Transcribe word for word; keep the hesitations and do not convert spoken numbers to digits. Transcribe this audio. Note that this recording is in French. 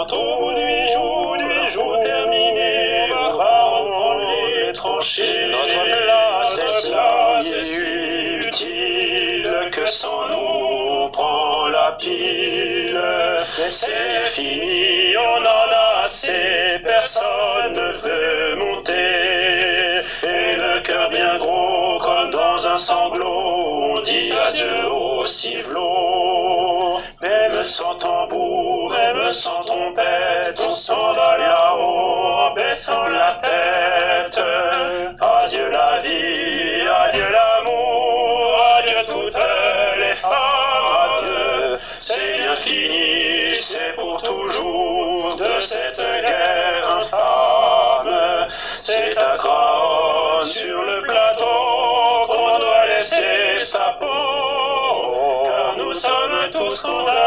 Bientôt, huit jours, huit jours terminés, on va reprendre les tranchées. Notre place est si utile que sans nous on prend la pile. C'est fini, on en a assez, personne ne veut monter. Et le cœur bien gros comme dans un sanglot, on dit adieu au civelot. Même sans tambour, même sans trompette, on s'en va là-haut en baissant la tête. Adieu la vie, adieu l'amour, adieu toutes les femmes, adieu. C'est bien fini, c'est pour toujours de cette guerre infâme. C'est à Craonne sur le plateau qu'on doit laisser sa peau, car nous sommes tous condamnés